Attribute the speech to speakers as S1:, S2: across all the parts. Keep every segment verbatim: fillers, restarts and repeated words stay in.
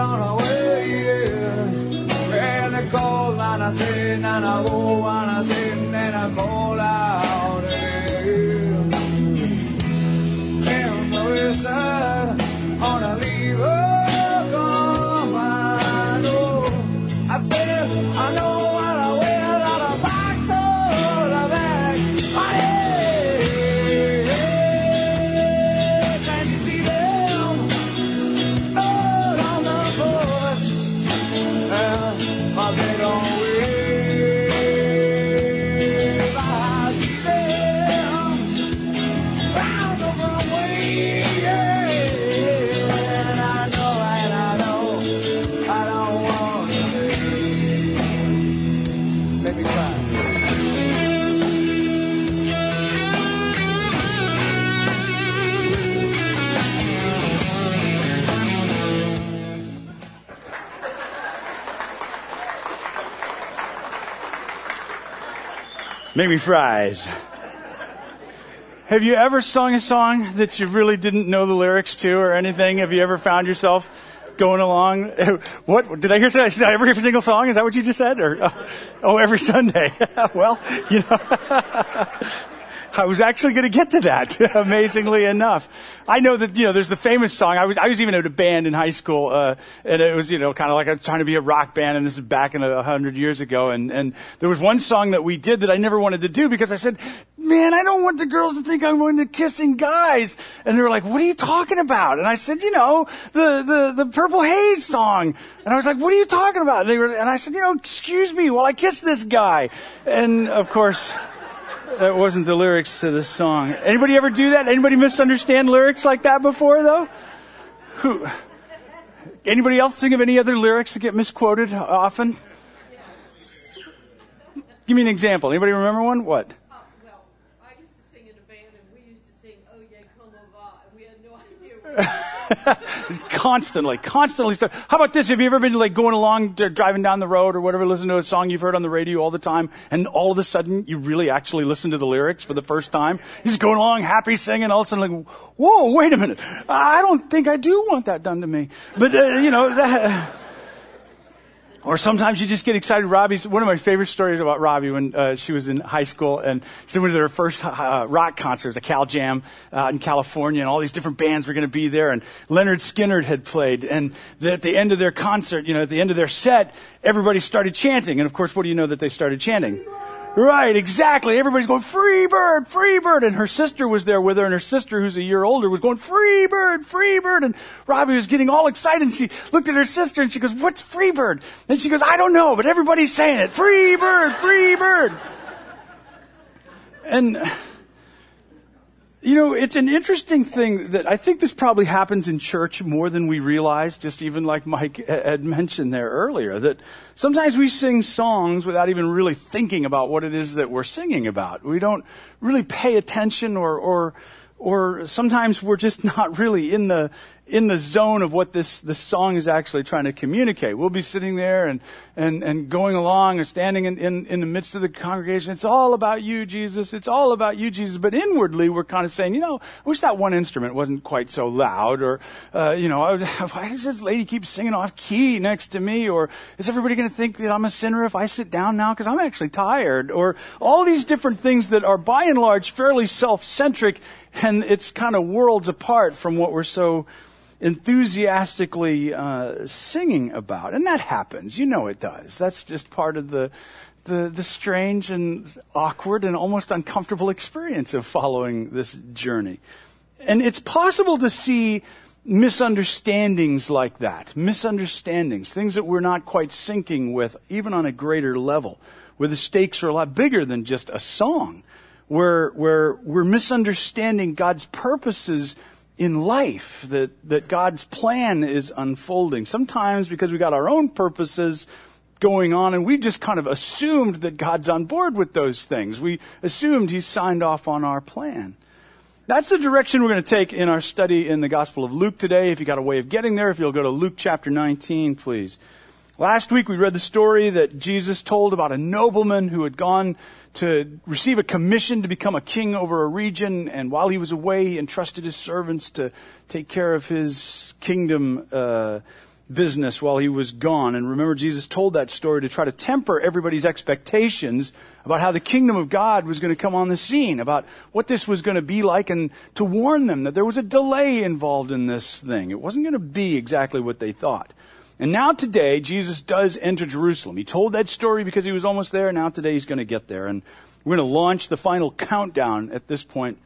S1: on our way, yeah. And I call and I say, and I go and I say, and I call out, yeah. And the west side, on a leave, oh, come, I know. I said, I know what I wear, that I back, so the back, oh, yeah. Can you see them? Out on the bus, uh, my big old wave, I see them round the runway, yeah. And I know, and I know, I don't want to leave. Let me try. Make me fries. Have you ever sung a song that you really didn't know the lyrics to or anything? Have you ever found yourself going along? What did I hear? Say every single song? Is that what you just said? Or oh, every Sunday? Well, you know, I was actually going to get to that. Amazingly enough, I know that you know there's the famous song. I was I was even in a band in high school, uh, and it was you know kind of like I was trying to be a rock band, and this is back in a hundred years ago. And and there was one song that we did that I never wanted to do because I said, man, I don't want the girls to think I'm into kissing guys. And they were like, what are you talking about? And I said, you know, the, the, the Purple Haze song. And I was like, what are you talking about? And they were, and I said, you know, excuse me while I kiss this guy. And of course, that wasn't the lyrics to this song. Anybody ever do that? Anybody misunderstand lyrics like that before though? Who? Anybody else think of any other lyrics that get misquoted often? Give me an example. Anybody remember one? What? constantly, constantly. Start. How about this? Have you ever been like going along, driving down the road or whatever, listening to a song you've heard on the radio all the time, and all of a sudden you really actually listen to the lyrics for the first time? You're just going along, happy, singing, all of a sudden like, whoa, wait a minute. I don't think I do want that done to me. But, uh, you know, that... Or sometimes you just get excited. Robbie's, one of my favorite stories about Robbie when uh, she was in high school and she went to her first uh, rock concert, it was a Cal Jam uh, in California, and all these different bands were going to be there, and Leonard Skinner had played, and the, at the end of their concert, you know, at the end of their set, everybody started chanting, and of course, what do you know that they started chanting? Right, exactly. Everybody's going, free bird, free bird. And her sister was there with her, and her sister, who's a year older, was going, free bird, free bird. And Robbie was getting all excited, and she looked at her sister, and she goes, what's free bird? And she goes, I don't know, but everybody's saying it. Free bird, free bird. And, you know, it's an interesting thing that I think this probably happens in church more than we realize, just even like Mike had mentioned there earlier, that sometimes we sing songs without even really thinking about what it is that we're singing about. We don't really pay attention, or, or, or sometimes we're just not really in the, in the zone of what this, this song is actually trying to communicate. We'll be sitting there and, and, and going along and standing in, in, in the midst of the congregation. It's all about you, Jesus. It's all about you, Jesus. But inwardly, we're kind of saying, you know, I wish that one instrument wasn't quite so loud, or, uh, you know, why does this lady keep singing off key next to me? Or is everybody going to think that I'm a sinner if I sit down now? Because I'm actually tired. Or all these different things that are by and large fairly self-centric, and it's kind of worlds apart from what we're so enthusiastically uh, singing about. And that happens. You know it does. That's just part of the, the the strange and awkward and almost uncomfortable experience of following this journey. And it's possible to see misunderstandings like that. Misunderstandings. Things that we're not quite syncing with, even on a greater level, where the stakes are a lot bigger than just a song, where where we're misunderstanding God's purposes in life, that, that God's plan is unfolding. Sometimes because we got our own purposes going on, and we just kind of assumed that God's on board with those things. We assumed He's signed off on our plan. That's the direction we're going to take in our study in the Gospel of Luke today. If you got a way of getting there, if you'll go to Luke chapter nineteen, please. Last week we read the story that Jesus told about a nobleman who had gone to receive a commission to become a king over a region, and while he was away, he entrusted his servants to take care of his kingdom uh, business while he was gone. And remember, Jesus told that story to try to temper everybody's expectations about how the kingdom of God was going to come on the scene, about what this was going to be like, and to warn them that there was a delay involved in this thing. It wasn't going to be exactly what they thought. And now today, Jesus does enter Jerusalem. He told that story because he was almost there. Now today he's going to get there. And we're going to launch the final countdown at this point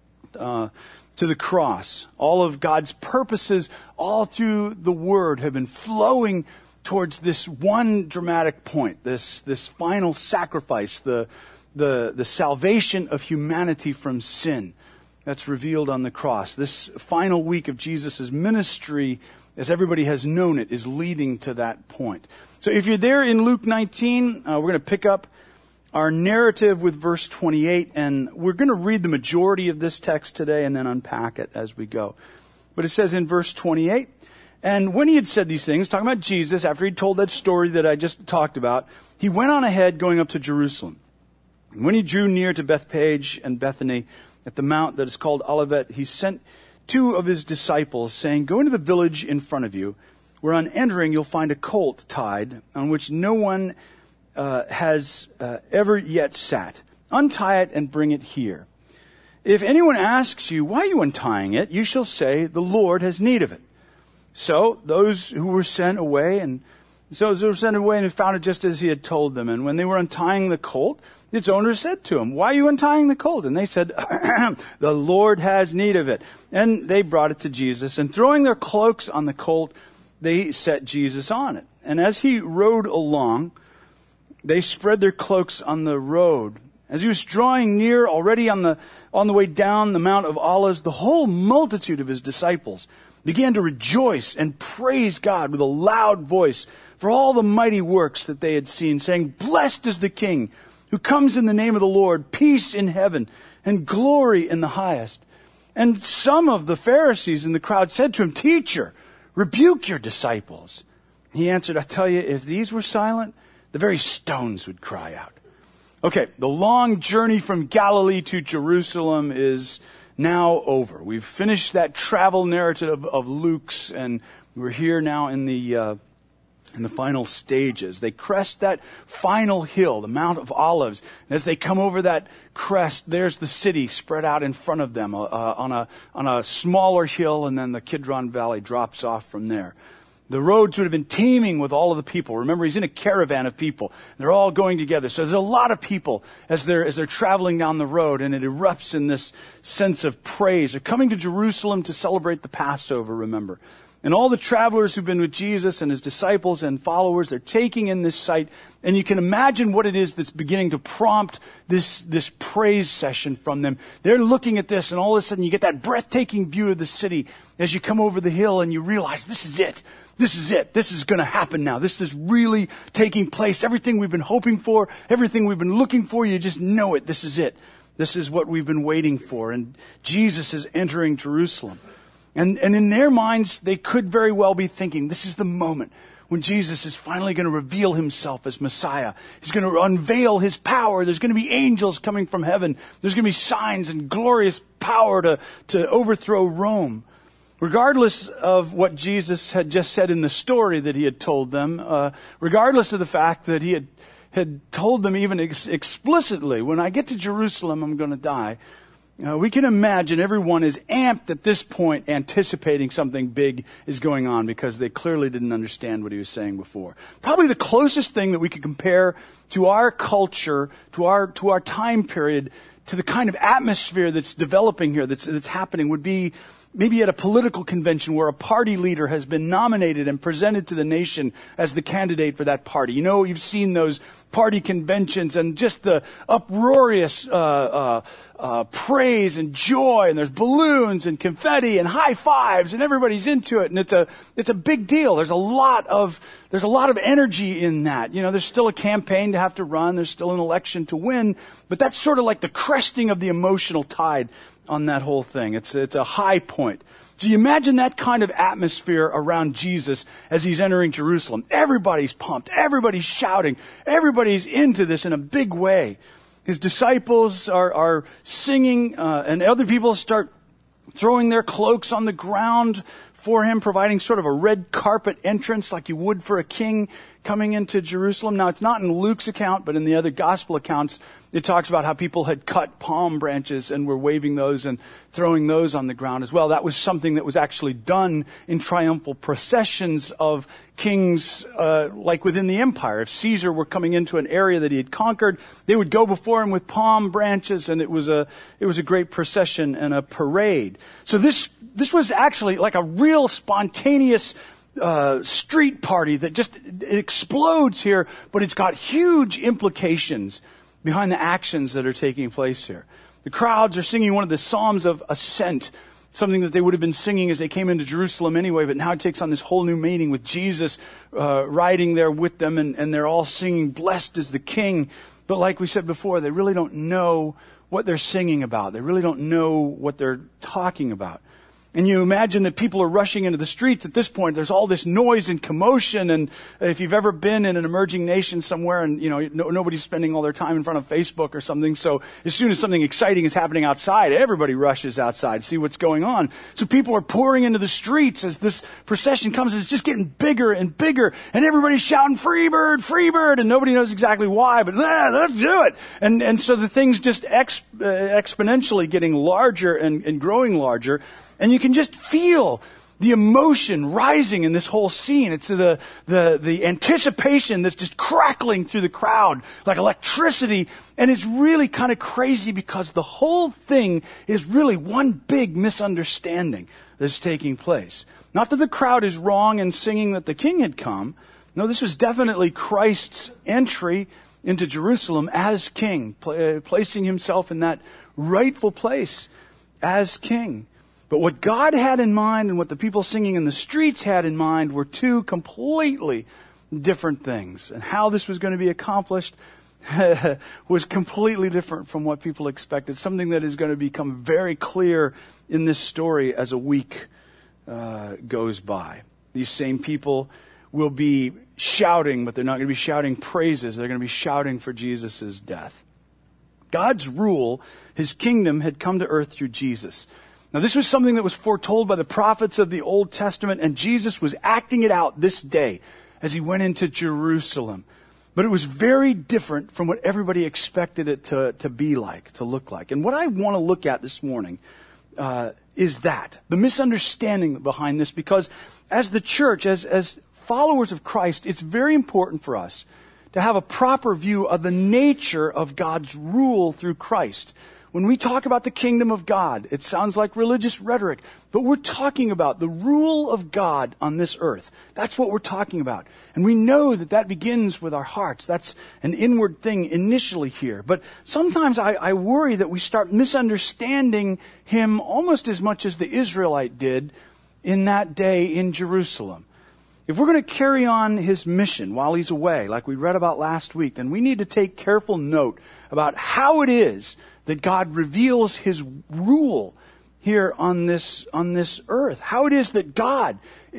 S1: uh, to the cross. All of God's purposes all through the Word have been flowing towards this one dramatic point, this this final sacrifice, the the the salvation of humanity from sin that's revealed on the cross. This final week of Jesus' ministry, as everybody has known it, is leading to that point. So if you're there in Luke nineteen, uh, we're going to pick up our narrative with verse twenty-eight, and we're going to read the majority of this text today and then unpack it as we go. But it says in verse twenty-eight, and when he had said these things, talking about Jesus, after he'd told that story that I just talked about, he went on ahead going up to Jerusalem. And when he drew near to Bethphage and Bethany at the mount that is called Olivet, he sent two of his disciples, saying, go into the village in front of you, where on entering you'll find a colt tied, on which no one uh, has uh, ever yet sat. Untie it and bring it here. If anyone asks you, why are you untying it? You shall say, the Lord has need of it. So those who were sent away, and so those who were sent away and found it just as he had told them. And when they were untying the colt, its owner said to him, why are you untying the colt? And they said, the Lord has need of it. And they brought it to Jesus, and throwing their cloaks on the colt, they set Jesus on it. And as he rode along, they spread their cloaks on the road. As he was drawing near, already on the on the way down the Mount of Olives, the whole multitude of his disciples began to rejoice and praise God with a loud voice for all the mighty works that they had seen, saying, blessed is the King who comes in the name of the Lord, peace in heaven and glory in the highest. And some of the Pharisees in the crowd said to him, Teacher, rebuke your disciples. He answered, I tell you, if these were silent, the very stones would cry out. Okay, the long journey from Galilee to Jerusalem is now over. We've finished that travel narrative of, of Luke's, and we're here now in the uh, in the final stages. They crest that final hill, the Mount of Olives. And as they come over that crest, there's the city spread out in front of them uh, on a on a smaller hill, and then the Kidron Valley drops off from there. The roads would have been teeming with all of the people. Remember, he's in a caravan of people. They're all going together. So there's a lot of people as they're, as they're traveling down the road, and it erupts in this sense of praise. They're coming to Jerusalem to celebrate the Passover, remember. And all the travelers who've been with Jesus and his disciples and followers, they're taking in this sight. And you can imagine what it is that's beginning to prompt this, this praise session from them. They're looking at this, and all of a sudden you get that breathtaking view of the city as you come over the hill, and you realize this is it. This is it. This is going to happen now. This is really taking place. Everything we've been hoping for, everything we've been looking for, you just know it. This is it. This is what we've been waiting for. And Jesus is entering Jerusalem. And, and in their minds, they could very well be thinking, this is the moment when Jesus is finally going to reveal himself as Messiah. He's going to unveil his power. There's going to be angels coming from heaven. There's going to be signs and glorious power to, to overthrow Rome. Regardless of what Jesus had just said in the story that he had told them, uh, regardless of the fact that he had, had told them even ex- explicitly, when I get to Jerusalem, I'm going to die, uh, we can imagine everyone is amped at this point, anticipating something big is going on, because they clearly didn't understand what he was saying before. Probably the closest thing that we could compare to our culture, to our, to our time period, to the kind of atmosphere that's developing here, that's, that's happening, would be maybe at a political convention where a party leader has been nominated and presented to the nation as the candidate for that party. You know, you've seen those party conventions and just the uproarious uh, uh, uh, praise and joy, and there's balloons and confetti and high fives, and everybody's into it, and it's a it's a big deal. There's a lot of there's a lot of energy in that. You know, there's still a campaign to have to run. There's still an election to win, but that's sort of like the cresting of the emotional tide on that whole thing. It's it's a high point. So you imagine that kind of atmosphere around Jesus as he's entering Jerusalem. Everybody's pumped. Everybody's shouting. Everybody's into this in a big way. His disciples are, are singing, uh, and other people start throwing their cloaks on the ground for him, providing sort of a red carpet entrance like you would for a king coming into Jerusalem. Now, it's not in Luke's account, but in the other gospel accounts, it talks about how people had cut palm branches and were waving those and throwing those on the ground as well. That was something that was actually done in triumphal processions of kings, uh, like within the empire. If Caesar were coming into an area that he had conquered, they would go before him with palm branches, and it was a, it was a great procession and a parade. So this, this was actually like a real spontaneous Uh, street party that just it explodes here, but it's got huge implications behind the actions that are taking place here. The crowds are singing one of the Psalms of Ascent, something that they would have been singing as they came into Jerusalem anyway, but now it takes on this whole new meaning with Jesus uh, riding there with them, and, and they're all singing, "Blessed is the King." But like we said before, they really don't know what they're singing about. They really don't know what they're talking about. And you imagine that people are rushing into the streets at this point. There's all this noise and commotion. And if you've ever been in an emerging nation somewhere and, you know, no, nobody's spending all their time in front of Facebook or something. So as soon as something exciting is happening outside, everybody rushes outside to see what's going on. So people are pouring into the streets as this procession comes. And it's just getting bigger and bigger. And everybody's shouting, "Freebird, Freebird." And nobody knows exactly why, but ah, let's do it. And, and so the thing's just ex, uh, exponentially getting larger and, and growing larger. And you can just feel the emotion rising in this whole scene. It's the, the, the anticipation that's just crackling through the crowd like electricity. And it's really kind of crazy because the whole thing is really one big misunderstanding that's taking place. Not that the crowd is wrong in singing that the king had come. No, this was definitely Christ's entry into Jerusalem as king, pl- placing himself in that rightful place as king. But what God had in mind and what the people singing in the streets had in mind were two completely different things. And how this was going to be accomplished was completely different from what people expected. Something that is going to become very clear in this story as a week uh, goes by. These same people will be shouting, but they're not going to be shouting praises. They're going to be shouting for Jesus' death. God's rule, his kingdom, had come to earth through Jesus. Now, this was something that was foretold by the prophets of the Old Testament, and Jesus was acting it out this day as he went into Jerusalem. But it was very different from what everybody expected it to, to be like, to look like. And what I want to look at this morning uh, is that, the misunderstanding behind this, because as the church, as, as followers of Christ, it's very important for us to have a proper view of the nature of God's rule through Christ. When we talk about the kingdom of God, it sounds like religious rhetoric, but we're talking about the rule of God on this earth. That's what we're talking about. And we know that that begins with our hearts. That's an inward thing initially here. But sometimes I, I worry that we start misunderstanding him almost as much as the Israelite did in that day in Jerusalem. If we're going to carry on his mission while he's away, like we read about last week, then we need to take careful note about how it is that God reveals his rule here on this, on this earth. How it is that God,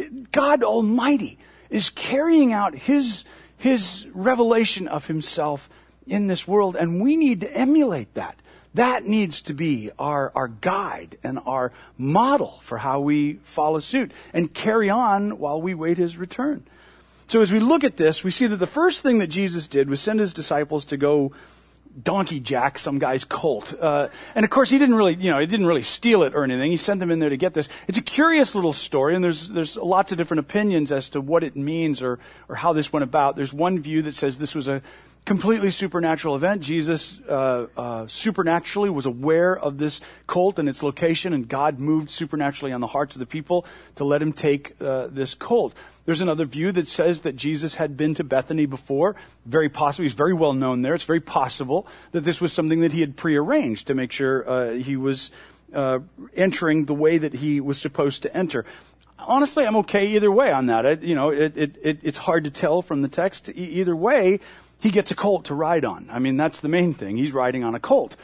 S1: God Almighty, is carrying out his, his revelation of himself in this world. And we need to emulate that. That needs to be our, our guide and our model for how we follow suit and carry on while we wait his return. So as we look at this, we see that the first thing that Jesus did was send his disciples to go donkey jack some guy's colt. Uh, and of course he didn't really, you know, he didn't really steal it or anything. He sent them in there to get this. It's a curious little story, and there's, there's lots of different opinions as to what it means or, or how this went about. There's one view that says this was a completely supernatural event. Jesus, uh, uh, supernaturally was aware of this colt and its location, and God moved supernaturally on the hearts of the people to let him take, uh, this colt. There's another view that says that Jesus had been to Bethany before. Very possible. He's very well known there. It's very possible that this was something that he had prearranged to make sure uh, he was uh, entering the way that he was supposed to enter. Honestly, I'm okay either way on that. It, you know, it, it, it, it's hard to tell from the text. E- either way, he gets a colt to ride on. I mean, that's the main thing. He's riding on a colt.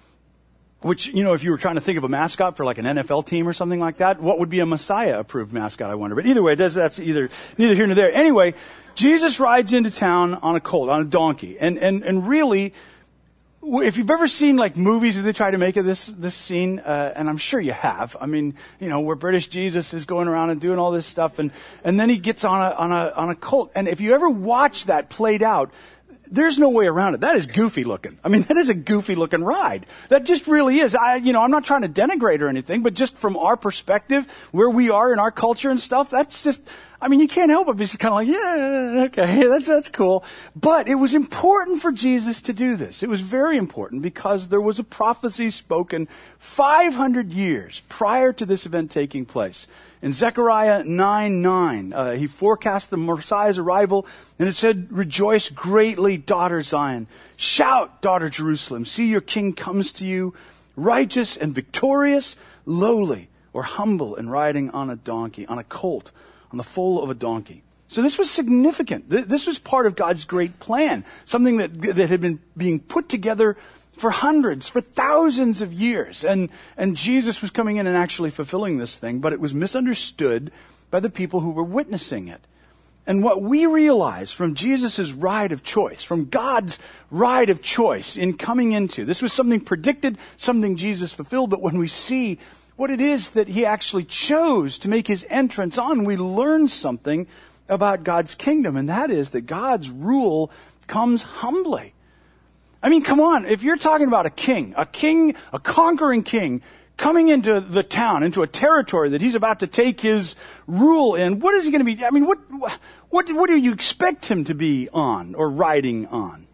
S1: Which, you know, if you were trying to think of a mascot for like an N F L team or something like that, what would be a Messiah-approved mascot, I wonder. But either way, that's, that's either neither here nor there. Anyway, Jesus rides into town on a colt, on a donkey. And, and, and really, if you've ever seen like movies that they try to make of this this scene, uh, and I'm sure you have. I mean, you know, where British Jesus is going around and doing all this stuff, and and then he gets on a on a on a colt. And if you ever watch that played out, there's no way around it. That is goofy looking. I mean, that is a goofy looking ride. That just really is. I, you know, I'm not trying to denigrate or anything, but just from our perspective, where we are in our culture and stuff, that's just, I mean, you can't help it. It's kind of like, yeah, okay, that's, that's cool. But it was important for Jesus to do this. It was very important because there was a prophecy spoken five hundred years prior to this event taking place. In Zechariah nine nine, uh, he forecast the Messiah's arrival, and it said, "Rejoice greatly, daughter Zion. Shout, daughter Jerusalem. See, your king comes to you, righteous and victorious, lowly or humble and riding on a donkey, on a colt, on the foal of a donkey." So this was significant. This was part of God's great plan, something that, that had been being put together for hundreds, for thousands of years. And, and Jesus was coming in and actually fulfilling this thing, but it was misunderstood by the people who were witnessing it. And what we realize from Jesus' ride of choice, from God's ride of choice in coming into, this was something predicted, something Jesus fulfilled, but when we see what it is that he actually chose to make his entrance on, we learn something about God's kingdom, and that is that God's rule comes humbly. I mean, come on, if you're talking about a king, a king, a conquering king, coming into the town, into a territory that he's about to take his rule in, what is he going to be, I mean, what, what, what do you expect him to be on or riding on?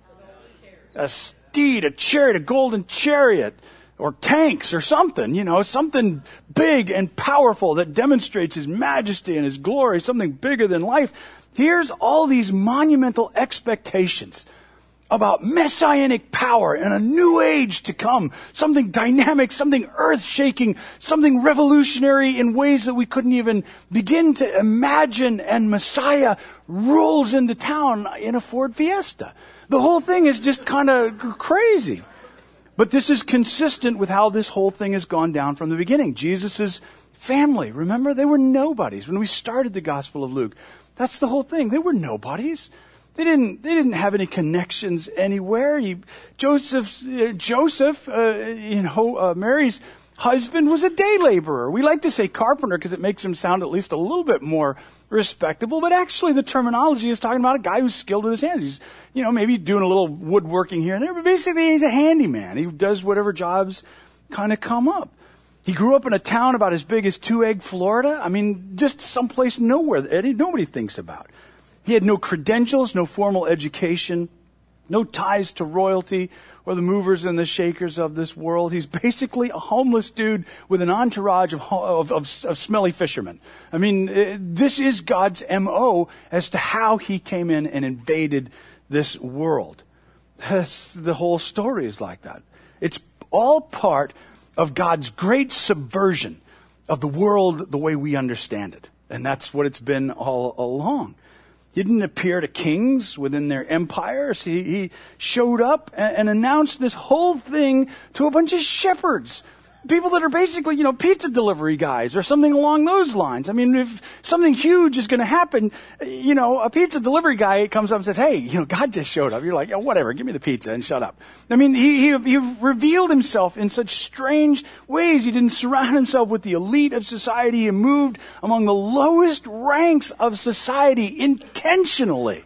S1: A steed, a chariot, a golden chariot, or tanks or something, you know, something big and powerful that demonstrates his majesty and his glory, something bigger than life. Here's all these monumental expectations about messianic power and a new age to come, something dynamic, something earth-shaking, something revolutionary in ways that we couldn't even begin to imagine, and Messiah rolls into town in a Ford Fiesta. The whole thing is just kind of crazy. But this is consistent with how this whole thing has gone down from the beginning. Jesus' family, remember, they were nobodies. When we started the Gospel of Luke, that's the whole thing. They were nobodies. They didn't. They didn't have any connections anywhere. He, Joseph, uh, Joseph, uh, you know, uh, Mary's husband was a day laborer. We like to say carpenter because it makes him sound at least a little bit more respectable. But actually, the terminology is talking about a guy who's skilled with his hands. He's, you know, maybe doing a little woodworking here and there, but basically he's a handyman. He does whatever jobs kind of come up. He grew up in a town about as big as Two Egg, Florida. I mean, just someplace nowhere that nobody thinks about. He had no credentials, no formal education, no ties to royalty or the movers and the shakers of this world. He's basically a homeless dude with an entourage of, of, of, of smelly fishermen. I mean, this is God's M O as to how he came in and invaded this world. That's, the whole story is like that. It's all part of God's great subversion of the world the way we understand it. And that's what it's been all along. He didn't appear to kings within their empires. He, he showed up and, and announced this whole thing to a bunch of shepherds. People that are basically, you know, pizza delivery guys or something along those lines. I mean, if something huge is going to happen, you know, a pizza delivery guy comes up and says, "Hey, you know, God just showed up." You're like, "Oh, whatever, give me the pizza and shut up." I mean, he, he, he revealed himself in such strange ways. He didn't surround himself with the elite of society. He moved among the lowest ranks of society intentionally.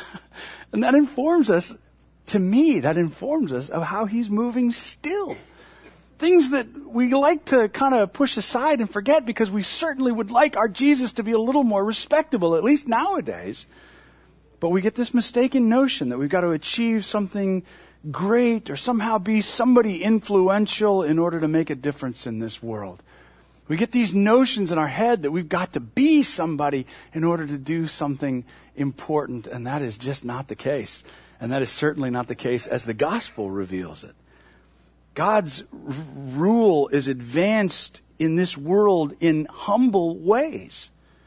S1: And that informs us, to me, that informs us of how he's moving still. Things that we like to kind of push aside and forget because we certainly would like our Jesus to be a little more respectable, at least nowadays. But we get this mistaken notion that we've got to achieve something great or somehow be somebody influential in order to make a difference in this world. We get these notions in our head that we've got to be somebody in order to do something important, and that is just not the case. And that is certainly not the case as the gospel reveals it. God's r- rule is advanced in this world in humble ways.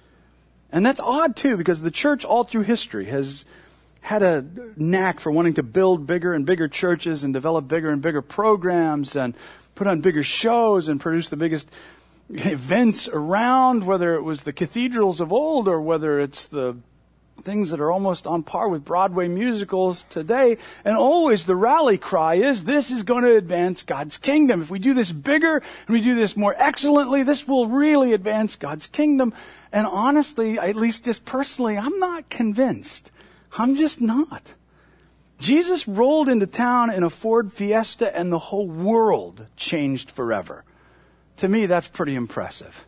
S1: And that's odd too, because the church all through history has had a knack for wanting to build bigger and bigger churches and develop bigger and bigger programs and put on bigger shows and produce the biggest events around, whether it was the cathedrals of old or whether it's the things that are almost on par with Broadway musicals today. And always the rally cry is, this is going to advance God's kingdom. If we do this bigger and we do this more excellently, this will really advance God's kingdom. And honestly, at least just personally, I'm not convinced. I'm just not. Jesus rolled into town in a Ford Fiesta and the whole world changed forever. To me, that's pretty impressive.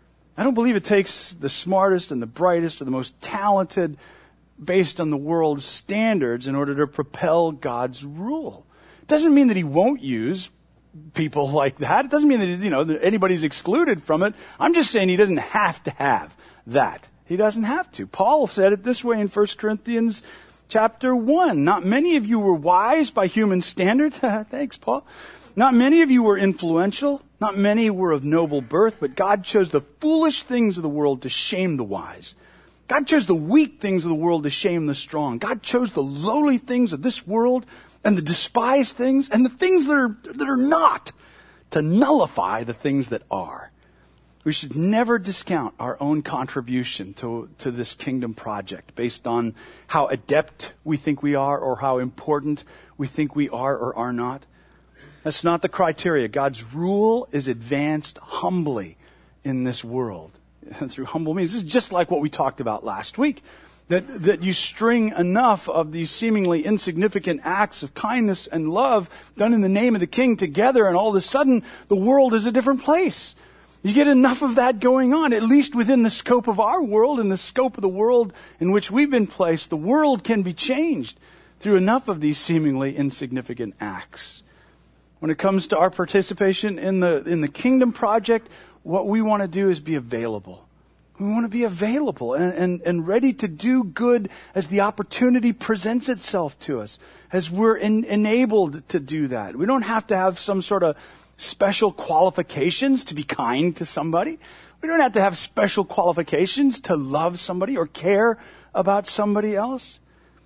S1: I don't believe it takes the smartest and the brightest or the most talented based on the world's standards in order to propel God's rule. It doesn't mean that he won't use people like that. It doesn't mean that, you know, that anybody's excluded from it. I'm just saying he doesn't have to have that. He doesn't have to. Paul said it this way in First Corinthians chapter one. Not many of you were wise by human standards. Thanks, Paul. Not many of you were influential. Not many were of noble birth, but God chose the foolish things of the world to shame the wise. God chose the weak things of the world to shame the strong. God chose the lowly things of this world and the despised things and the things that are, that are not to nullify the things that are. We should never discount our own contribution to, to this kingdom project based on how adept we think we are or how important we think we are or are not. That's not the criteria. God's rule is advanced humbly in this world. And through humble means. This is just like what we talked about last week. That, that you string enough of these seemingly insignificant acts of kindness and love done in the name of the King together, and all of a sudden the world is a different place. You get enough of that going on, at least within the scope of our world and the scope of the world in which we've been placed. The world can be changed through enough of these seemingly insignificant acts. When it comes to our participation in the in the kingdom project, what we want to do is be available. We want to be available and, and, and ready to do good as the opportunity presents itself to us, as we're in, enabled to do that. We don't have to have some sort of special qualifications to be kind to somebody. We don't have to have special qualifications to love somebody or care about somebody else.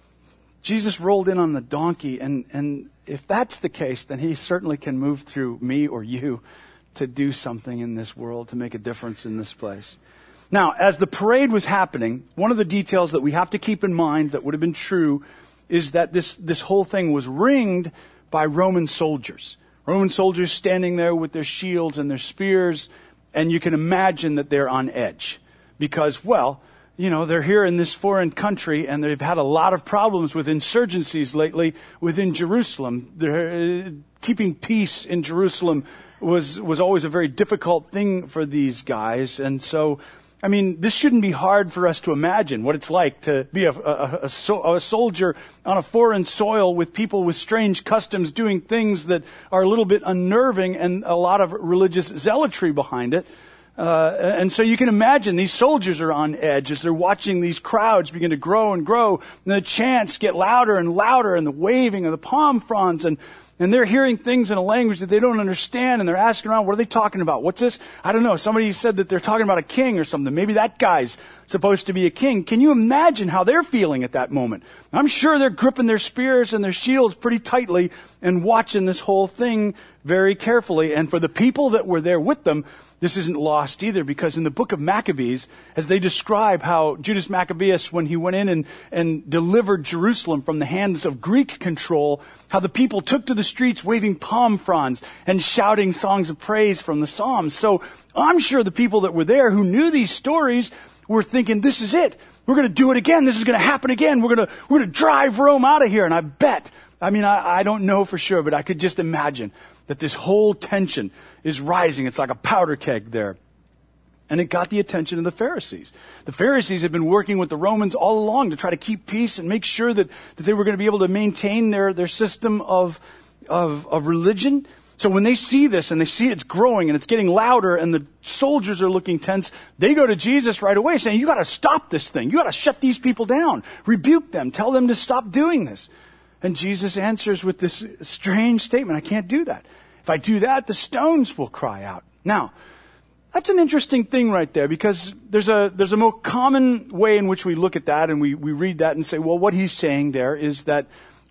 S1: Jesus rolled in on the donkey, and, and if that's the case, then he certainly can move through me or you to do something in this world, to make a difference in this place. Now, as the parade was happening, one of the details that we have to keep in mind that would have been true is that this, this whole thing was ringed by Roman soldiers. Roman soldiers standing there with their shields and their spears, and you can imagine that they're on edge. Because, well, you know, they're here in this foreign country, and they've had a lot of problems with insurgencies lately within Jerusalem. They're, uh, keeping peace in Jerusalem was was always a very difficult thing for these guys. And so, I mean, this shouldn't be hard for us to imagine what it's like to be a, a, a, so, a soldier on a foreign soil with people with strange customs doing things that are a little bit unnerving and a lot of religious zealotry behind it. Uh, and so you can imagine these soldiers are on edge as they're watching these crowds begin to grow and grow, and the chants get louder and louder, and the waving of the palm fronds, and and they're hearing things in a language that they don't understand, and they're asking around, what are they talking about? What's this? I don't know. Somebody said that they're talking about a king or something. Maybe that guy's supposed to be a king. Can you imagine how they're feeling at that moment? I'm sure they're gripping their spears and their shields pretty tightly and watching this whole thing very carefully. And for the people that were there with them, this isn't lost either, because in the book of Maccabees, as they describe how Judas Maccabeus, when he went in and, and delivered Jerusalem from the hands of Greek control, how the people took to the streets waving palm fronds and shouting songs of praise from the Psalms. So I'm sure the people that were there who knew these stories were thinking, this is it. We're going to do it again. This is going to happen again. We're going to, we're going to drive Rome out of here. And I bet, I mean, I, I don't know for sure, but I could just imagine that this whole tension is rising. It's like a powder keg there. And it got the attention of the Pharisees. The Pharisees had been working with the Romans all along to try to keep peace and make sure that, that they were going to be able to maintain their, their system of, of, of religion. So when they see this and they see it's growing and it's getting louder and the soldiers are looking tense, they go to Jesus right away saying, you got to stop this thing. You got to shut these people down. Rebuke them. Tell them to stop doing this. And Jesus answers with this strange statement, I can't do that. If I do that, the stones will cry out. Now, that's an interesting thing right there, because there's a there's a more common way in which we look at that and we, we read that and say, well, what he's saying there is that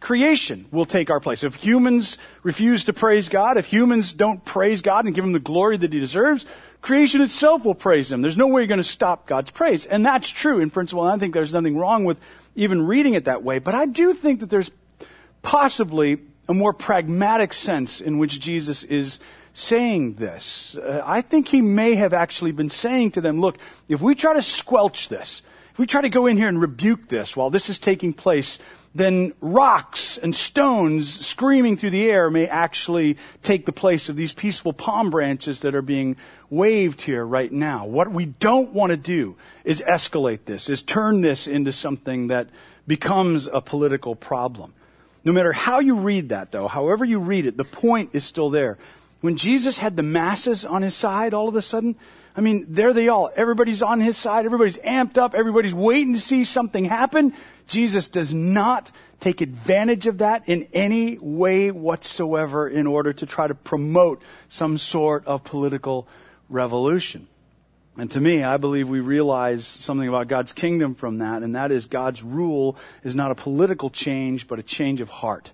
S1: creation will take our place. If humans refuse to praise God, if humans don't praise God and give him the glory that he deserves, creation itself will praise him. There's no way you're going to stop God's praise. And that's true in principle. And I think there's nothing wrong with even reading it that way. But I do think that there's possibly a more pragmatic sense in which Jesus is saying this. Uh, I think he may have actually been saying to them, look, if we try to squelch this, if we try to go in here and rebuke this while this is taking place, then rocks and stones screaming through the air may actually take the place of these peaceful palm branches that are being waved here right now. What we don't want to do is escalate this, is turn this into something that becomes a political problem. No matter how you read that, though, however you read it, the point is still there. When Jesus had the masses on his side all of a sudden, I mean, there they all. Everybody's on his side. Everybody's amped up. Everybody's waiting to see something happen. Jesus does not take advantage of that in any way whatsoever in order to try to promote some sort of political revolution. And to me, I believe we realize something about God's kingdom from that, and that is God's rule is not a political change, but a change of heart.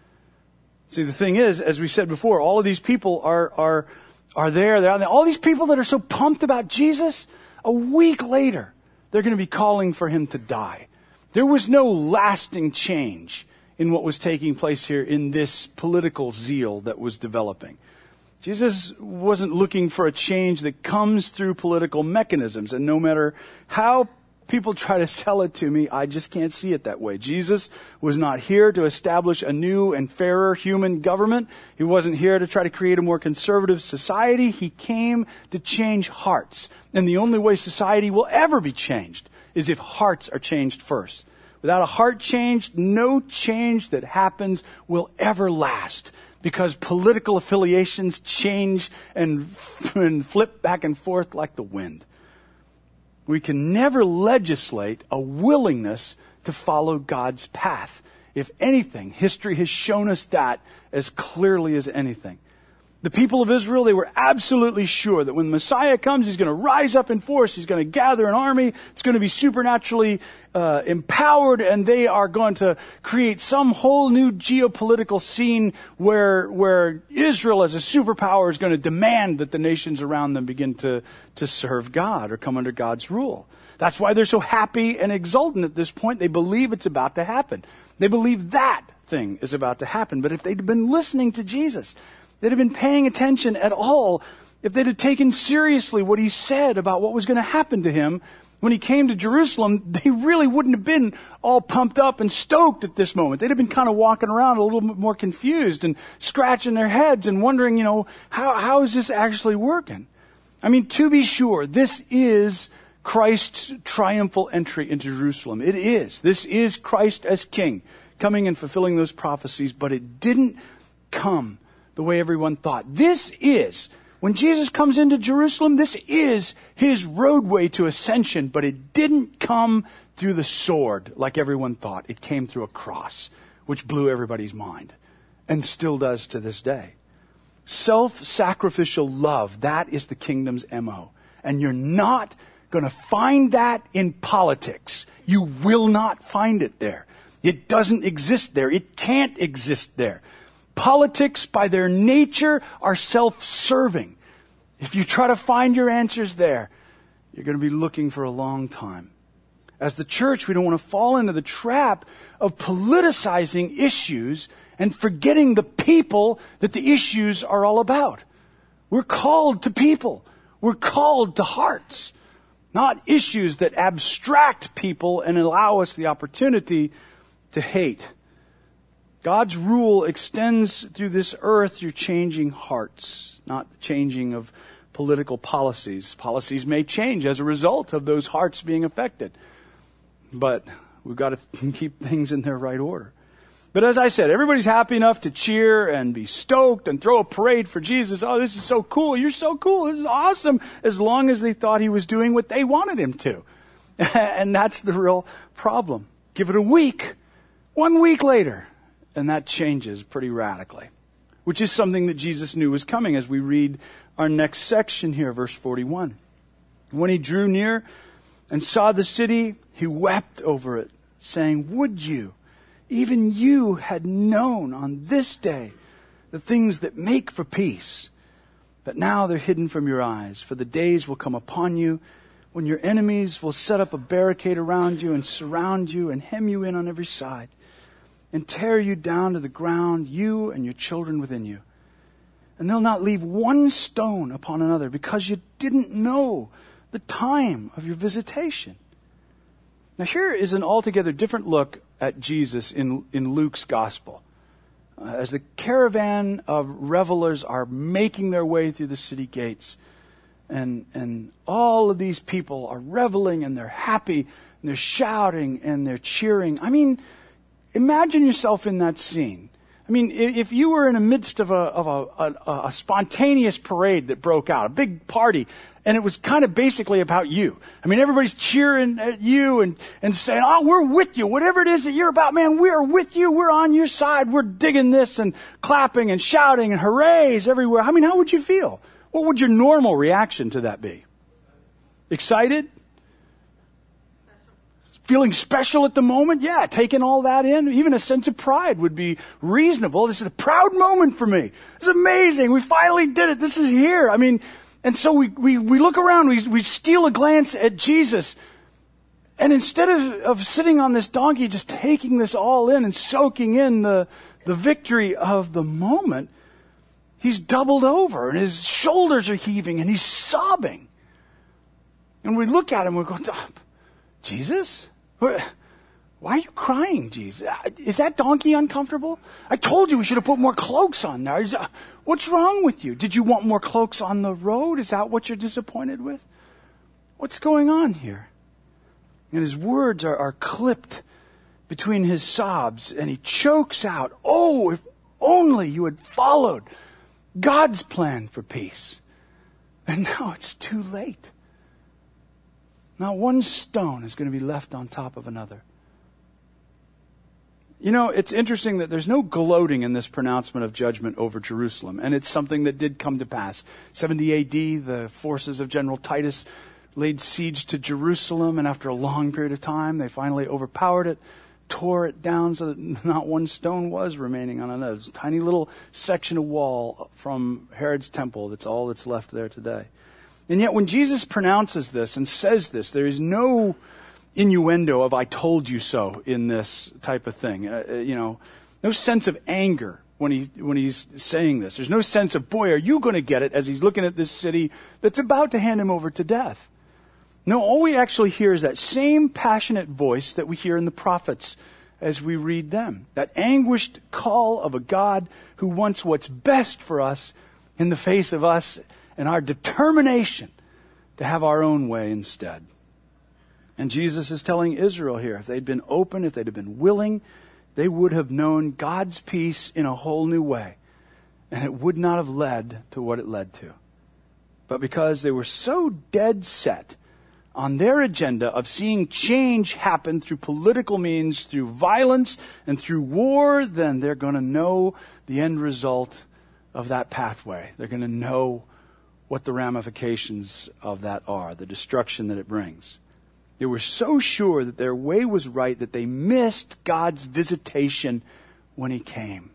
S1: See, the thing is, as we said before, all of these people are are are there. They're out there. All these people that are so pumped about Jesus, a week later, they're going to be calling for him to die. There was no lasting change in what was taking place here in this political zeal that was developing. Jesus wasn't looking for a change that comes through political mechanisms, and no matter how people try to sell it to me, I just can't see it that way. Jesus was not here to establish a new and fairer human government. He wasn't here to try to create a more conservative society. He came to change hearts. And the only way society will ever be changed is if hearts are changed first. Without a heart change, no change that happens will ever last, because political affiliations change and, and flip back and forth like the wind. We can never legislate a willingness to follow God's path. If anything, history has shown us that as clearly as anything. The people of Israel, they were absolutely sure that when Messiah comes, he's going to rise up in force, he's going to gather an army, it's going to be supernaturally uh, empowered, and they are going to create some whole new geopolitical scene where where Israel as a superpower is going to demand that the nations around them begin to, to serve God or come under God's rule. That's why they're so happy and exultant at this point. They believe it's about to happen. They believe that thing is about to happen. But if they'd been listening to Jesus, they'd have been paying attention at all, if they'd have taken seriously what he said about what was going to happen to him when he came to Jerusalem, they really wouldn't have been all pumped up and stoked at this moment. They'd have been kind of walking around a little bit more confused and scratching their heads and wondering, you know, how, how is this actually working? I mean, to be sure, this is Christ's triumphal entry into Jerusalem. It is. This is Christ as king, coming and fulfilling those prophecies, but it didn't come the way everyone thought. This is, when Jesus comes into Jerusalem, this is his roadway to ascension, but it didn't come through the sword like everyone thought. It came through a cross, which blew everybody's mind, and still does to this day. Self-sacrificial love, that is the kingdom's M O. And you're not going to find that in politics. You will not find it there. It doesn't exist there. It can't exist there. Politics, by their nature, are self-serving. If you try to find your answers there, you're going to be looking for a long time. As the church, we don't want to fall into the trap of politicizing issues and forgetting the people that the issues are all about. We're called to people. We're called to hearts, not issues that abstract people and allow us the opportunity to hate. God's rule extends through this earth through changing hearts, not the changing of political policies. Policies may change as a result of those hearts being affected. But we've got to keep things in their right order. But as I said, everybody's happy enough to cheer and be stoked and throw a parade for Jesus. Oh, this is so cool. You're so cool. This is awesome. As long as they thought he was doing what they wanted him to. And that's the real problem. Give it a week, one week later, and that changes pretty radically, which is something that Jesus knew was coming as we read our next section here, verse forty-one. When he drew near and saw the city, he wept over it, saying, "Would you, even you had known on this day the things that make for peace. But now they're hidden from your eyes, for the days will come upon you when your enemies will set up a barricade around you and surround you and hem you in on every side and tear you down to the ground, you and your children within you. And they'll not leave one stone upon another because you didn't know the time of your visitation. Now here is an altogether different look at Jesus in, in Luke's gospel. Uh, as the caravan of revelers are making their way through the city gates, and, and all of these people are reveling and they're happy and they're shouting and they're cheering. I mean, imagine yourself in that scene. I mean, if you were in the midst of a, of a, a, a spontaneous parade that broke out, a big party, and it was kind of basically about you. I mean, everybody's cheering at you and, and saying, oh, we're with you. Whatever it is that you're about, man, we are with you. We're on your side. We're digging this, and clapping and shouting and hoorays everywhere. I mean, how would you feel? What would your normal reaction to that be? Excited? Feeling special at the moment? Yeah, taking all that in. Even a sense of pride would be reasonable. This is a proud moment for me. This is amazing. We finally did it. This is here. I mean, and so we, we, we look around, we, we steal a glance at Jesus. And instead of, of sitting on this donkey, just taking this all in and soaking in the, the victory of the moment, he's doubled over and his shoulders are heaving and he's sobbing. And we look at him and we're going, oh, Jesus? Why are you crying, Jesus? Is that donkey uncomfortable? I told you we should have put more cloaks on there. What's wrong with you? Did you want more cloaks on the road? Is that what you're disappointed with? What's going on here? And his words are, are clipped between his sobs, and he chokes out, oh, if only you had followed God's plan for peace. And now it's too late. Not one stone is going to be left on top of another. You know, it's interesting that there's no gloating in this pronouncement of judgment over Jerusalem. And it's something that did come to pass. seventy A D, the forces of General Titus laid siege to Jerusalem. And after a long period of time, they finally overpowered it, tore it down so that not one stone was remaining on another. It's a tiny little section of wall from Herod's temple. That's all that's left there today. And yet when Jesus pronounces this and says this, there is no innuendo of I told you so in this type of thing. Uh, you know, no sense of anger when he when he's saying this. There's no sense of, boy, are you going to get it, as he's looking at this city that's about to hand him over to death. No, all we actually hear is that same passionate voice that we hear in the prophets as we read them. That anguished call of a God who wants what's best for us in the face of us and our determination to have our own way instead. And Jesus is telling Israel here, if they'd been open, if they'd have been willing, they would have known God's peace in a whole new way. And it would not have led to what it led to. But because they were so dead set on their agenda of seeing change happen through political means, through violence and through war, then they're going to know the end result of that pathway. They're going to know what the ramifications of that are, the destruction that it brings. They were so sure that their way was right that they missed God's visitation when he came.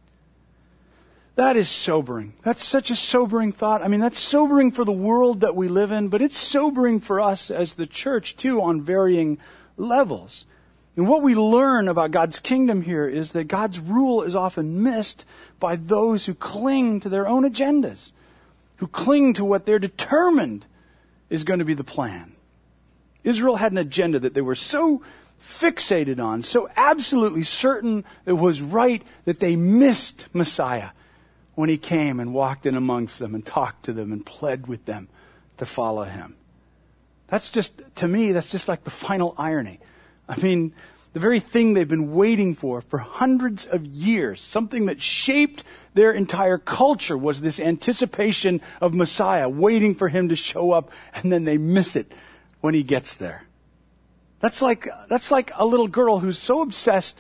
S1: That is sobering. That's such a sobering thought. I mean, that's sobering for the world that we live in, but it's sobering for us as the church too on varying levels. And what we learn about God's kingdom here is that God's rule is often missed by those who cling to their own agendas, who cling to what they're determined is going to be the plan. Israel had an agenda that they were so fixated on, so absolutely certain it was right, that they missed Messiah when he came and walked in amongst them and talked to them and pled with them to follow him. That's just, to me, that's just like the final irony. I mean, the very thing they've been waiting for for hundreds of years, something that shaped their entire culture, was this anticipation of Messiah, waiting for him to show up, and then they miss it when he gets there. That's like, that's like a little girl who's so obsessed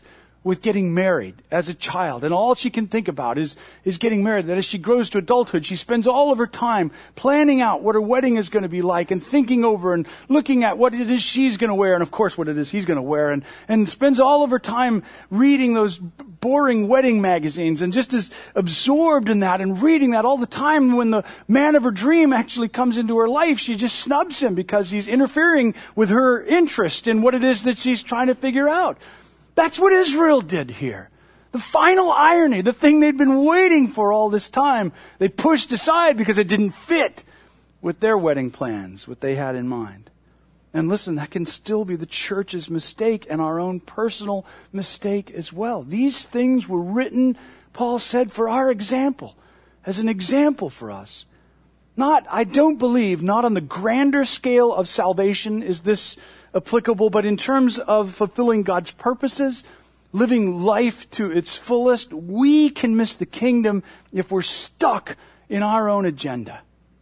S1: with getting married as a child, and all she can think about is, is getting married. That as she grows to adulthood, she spends all of her time planning out what her wedding is going to be like and thinking over and looking at what it is she's going to wear and of course what it is he's going to wear, and, and spends all of her time reading those boring wedding magazines and just is absorbed in that and reading that all the time. When the man of her dream actually comes into her life, she just snubs him because he's interfering with her interest in what it is that she's trying to figure out. That's what Israel did here. The final irony, the thing they'd been waiting for all this time, they pushed aside because it didn't fit with their wedding plans, what they had in mind. And listen, that can still be the church's mistake and our own personal mistake as well. These things were written, Paul said, for our example, as an example for us. Not, I don't believe, not on the grander scale of salvation is this applicable, but in terms of fulfilling God's purposes, living life to its fullest, we can miss the kingdom if we're stuck in our own agenda.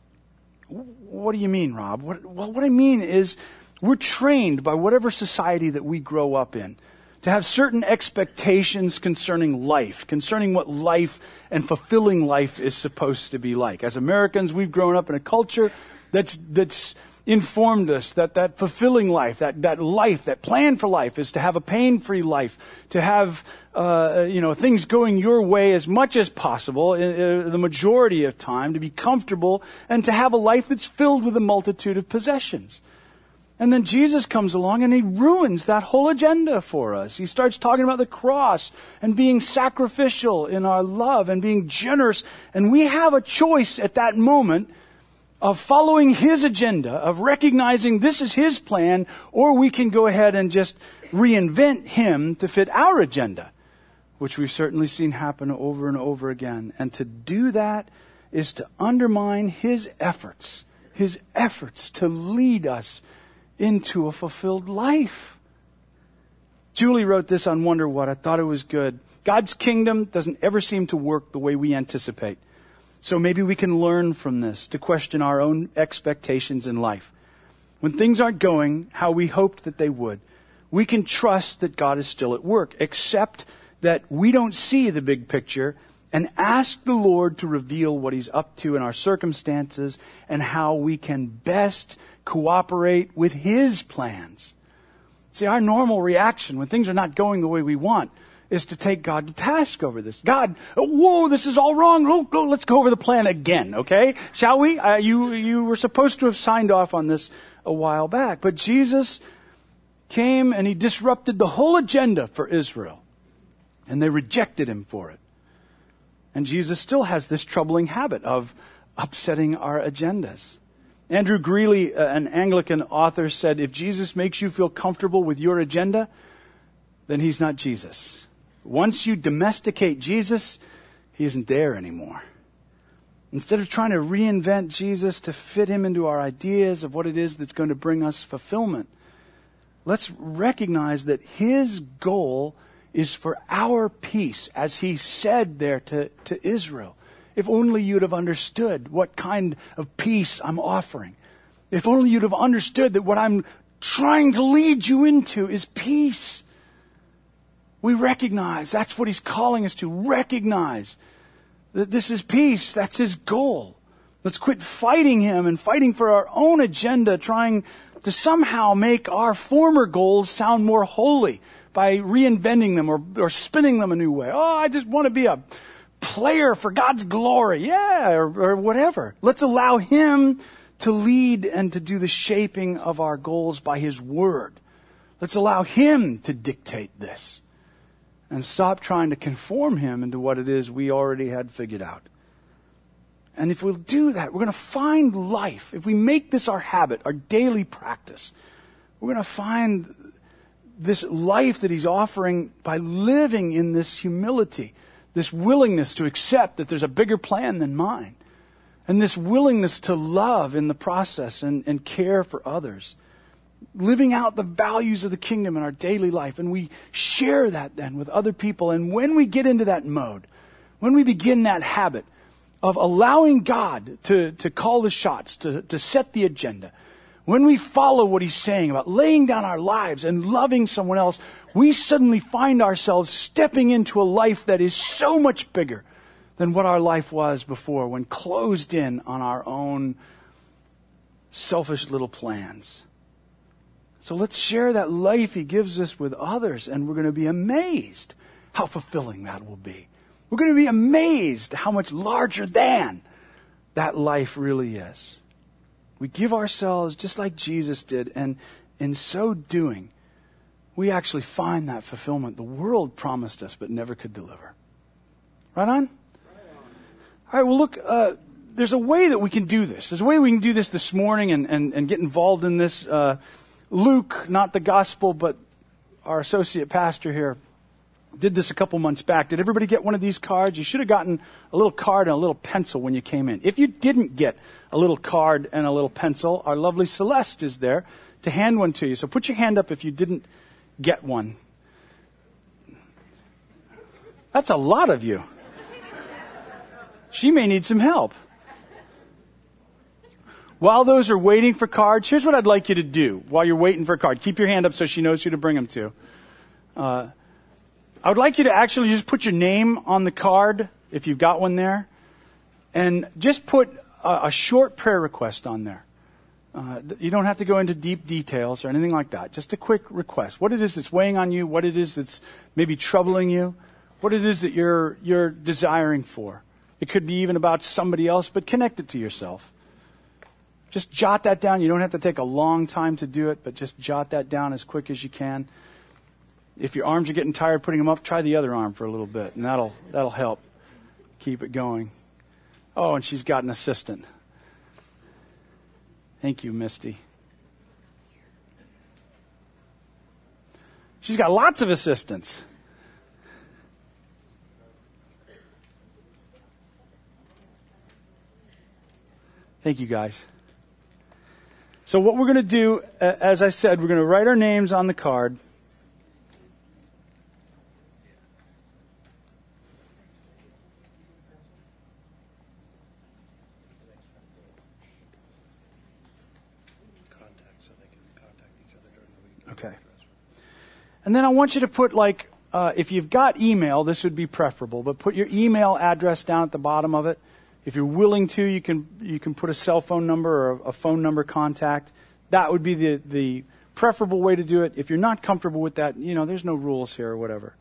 S1: What do you mean, Rob? What, well, what I mean is we're trained by whatever society that we grow up in to have certain expectations concerning life, concerning what life and fulfilling life is supposed to be like. As Americans, we've grown up in a culture that's that's informed us that that fulfilling life, that, that life, that plan for life is to have a pain-free life, to have, uh, you know, things going your way as much as possible, uh, the majority of time, to be comfortable, and to have a life that's filled with a multitude of possessions. And then Jesus comes along and he ruins that whole agenda for us. He starts talking about the cross and being sacrificial in our love and being generous. And we have a choice at that moment of following his agenda, of recognizing this is his plan, or we can go ahead and just reinvent him to fit our agenda, which we've certainly seen happen over and over again. And to do that is to undermine his efforts, his efforts to lead us into a fulfilled life. Julie wrote this on Wonder What. I thought it was good. God's kingdom doesn't ever seem to work the way we anticipate. So maybe we can learn from this to question our own expectations in life. When things aren't going how we hoped that they would, we can trust that God is still at work, except that we don't see the big picture, and ask the Lord to reveal what he's up to in our circumstances and how we can best cooperate with his plans. See, our normal reaction when things are not going the way we want is to take God to task over this. God, whoa, this is all wrong. Oh, go, let's go over the plan again, okay? Shall we? Uh, you, you were supposed to have signed off on this a while back. But Jesus came and he disrupted the whole agenda for Israel. And they rejected him for it. And Jesus still has this troubling habit of upsetting our agendas. Andrew Greeley, uh, an Anglican author, said, if Jesus makes you feel comfortable with your agenda, then he's not Jesus. Once you domesticate Jesus, he isn't there anymore. Instead of trying to reinvent Jesus to fit him into our ideas of what it is that's going to bring us fulfillment, let's recognize that his goal is for our peace, as he said there to, to Israel. If only you'd have understood what kind of peace I'm offering. If only you'd have understood that what I'm trying to lead you into is peace. We recognize that's what he's calling us to. Recognize that this is peace. That's his goal. Let's quit fighting him and fighting for our own agenda, trying to somehow make our former goals sound more holy by reinventing them or, or spinning them a new way. Oh, I just want to be a player for God's glory. Yeah, or, or whatever. Let's allow him to lead and to do the shaping of our goals by his word. Let's allow him to dictate this. And stop trying to conform him into what it is we already had figured out. And if we'll do that, we're going to find life. If we make this our habit, our daily practice, we're going to find this life that he's offering by living in this humility, this willingness to accept that there's a bigger plan than mine, and this willingness to love in the process and, and care for others. Living out the values of the kingdom in our daily life. And we share that then with other people. And when we get into that mode, when we begin that habit of allowing God to, to call the shots, to, to set the agenda, when we follow what he's saying about laying down our lives and loving someone else, we suddenly find ourselves stepping into a life that is so much bigger than what our life was before, when closed in on our own selfish little plans. So let's share that life he gives us with others, and we're going to be amazed how fulfilling that will be. We're going to be amazed how much larger than that life really is. We give ourselves just like Jesus did, and in so doing, we actually find that fulfillment the world promised us but never could deliver. Right on? All right, well, look, uh, there's a way that we can do this. There's a way we can do this this morning and, and, and get involved in this. Uh, Luke, not the gospel, but our associate pastor here, did this a couple months back. Did everybody get one of these cards? You should have gotten a little card and a little pencil when you came in. If you didn't get a little card and a little pencil, our lovely Celeste is there to hand one to you. So put your hand up if you didn't get one. That's a lot of you. She may need some help. While those are waiting for cards, here's what I'd like you to do while you're waiting for a card. Keep your hand up so she knows who to bring them to. Uh, I would like you to actually just put your name on the card, if you've got one there, and just put a, a short prayer request on there. Uh, you don't have to go into deep details or anything like that. Just a quick request. What it is that's weighing on you, what it is that's maybe troubling you, what it is that you're you're desiring for. It could be even about somebody else, but connect it to yourself. Just jot that down. You don't have to take a long time to do it, but just jot that down as quick as you can. If your arms are getting tired putting them up, try the other arm for a little bit, and that'll that'll help keep it going. Oh, and she's got an assistant. Thank you, Misty. She's got lots of assistants. Thank you, guys. So what we're going to do, as I said, we're going to write our names on the card. Okay. And then I want you to put, like, uh, if you've got email, this would be preferable, but put your email address down at the bottom of it. If you're willing to, you can you can put a cell phone number or a, a phone number contact. That would be the, the preferable way to do it. If you're not comfortable with that, you know, there's no rules here or whatever.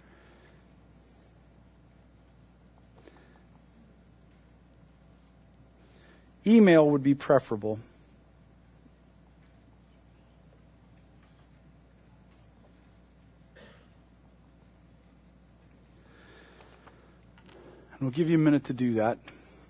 S1: Email would be preferable. And we'll give you a minute to do that.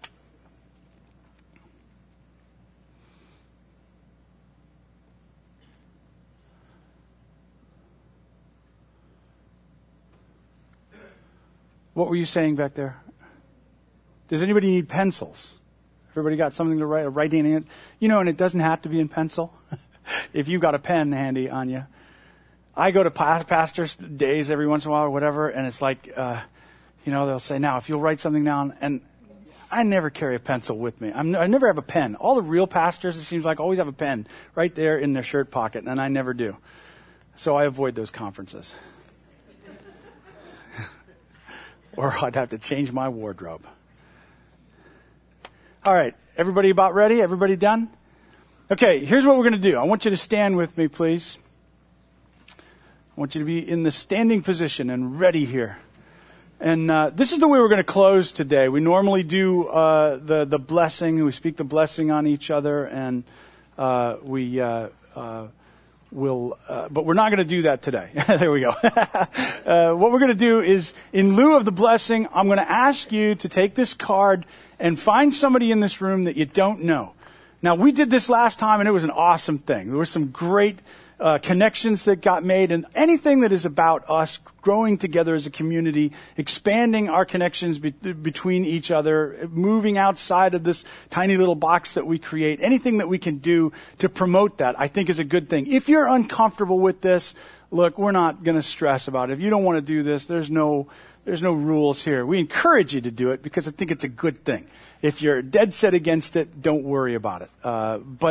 S1: What were you saying back there? Does anybody need pencils? Everybody got something to write, writing in it? You know, and it doesn't have to be in pencil. If you've got a pen handy on you. I go to pastors' days every once in a while or whatever, and it's like, uh, you know, they'll say, now, if you'll write something down, and I never carry a pencil with me. I'm, I never have a pen. All the real pastors, it seems like, always have a pen right there in their shirt pocket, and I never do. So I avoid those conferences. Or I'd have to change my wardrobe. All right, everybody about ready? Everybody done? Okay, here's what we're going to do. I want you to stand with me, please. I want you to be in the standing position and ready here. And uh, this is the way we're going to close today. We normally do uh, the the blessing. We speak the blessing on each other, and uh, we uh, uh, will. Uh, but we're not going to do that today. There we go. uh, what we're going to do is, in lieu of the blessing, I'm going to ask you to take this card and find somebody in this room that you don't know. Now, we did this last time, and it was an awesome thing. There were some great Uh, connections that got made, and anything that is about us growing together as a community, expanding our connections be- between each other, moving outside of this tiny little box that we create, anything that we can do to promote that, I think is a good thing. If you're uncomfortable with this, look, we're not going to stress about it. If you don't want to do this, there's no there's no rules here. We encourage you to do it because I think it's a good thing. If you're dead set against it, don't worry about it. Uh, but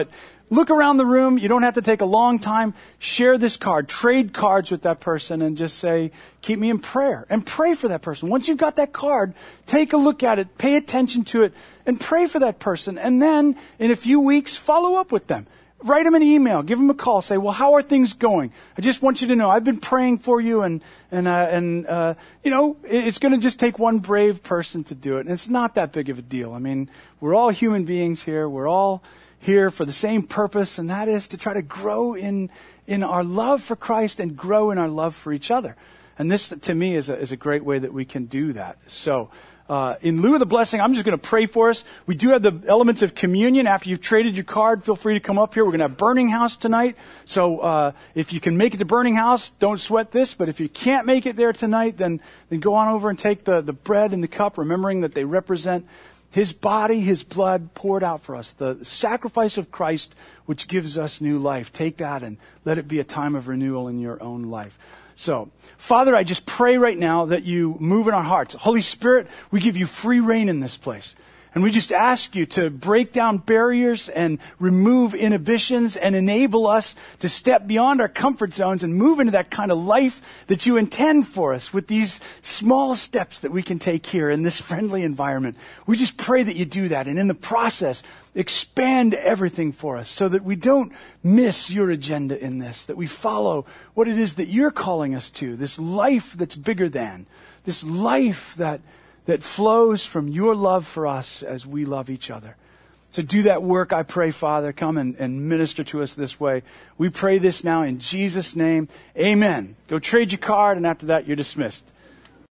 S1: look around the room. You don't have to take a long time. Share this card. Trade cards with that person and just say, keep me in prayer. And pray for that person. Once you've got that card, take a look at it, pay attention to it, and pray for that person. And then, in a few weeks, follow up with them. Write them an email. Give them a call. Say, well, how are things going? I just want you to know I've been praying for you, and and uh, and uh, you know it's going to just take one brave person to do it, and it's not that big of a deal. I mean, we're all human beings here. We're all here for the same purpose, and that is to try to grow in in our love for Christ and grow in our love for each other. And this, to me, is a is a great way that we can do that. So. Uh, in lieu of the blessing, I'm just going to pray for us. We do have the elements of communion. After you've traded your card, feel free to come up here. We're going to have Burning House tonight. So uh, if you can make it to Burning House, don't sweat this. But if you can't make it there tonight, then then go on over and take the, the bread and the cup, remembering that they represent His body, His blood poured out for us. The sacrifice of Christ, which gives us new life. Take that and let it be a time of renewal in your own life. So, Father, I just pray right now that you move in our hearts. Holy Spirit, we give you free reign in this place. And we just ask you to break down barriers and remove inhibitions and enable us to step beyond our comfort zones and move into that kind of life that you intend for us with these small steps that we can take here in this friendly environment. We just pray that you do that. And in the process, expand everything for us so that we don't miss your agenda in this, that we follow what it is that you're calling us to, this life that's bigger than, this life that that flows from your love for us as we love each other. So do that work, I pray, Father. Come and, and minister to us this way. We pray this now in Jesus' name. Amen. Go trade your card, and after that, you're dismissed.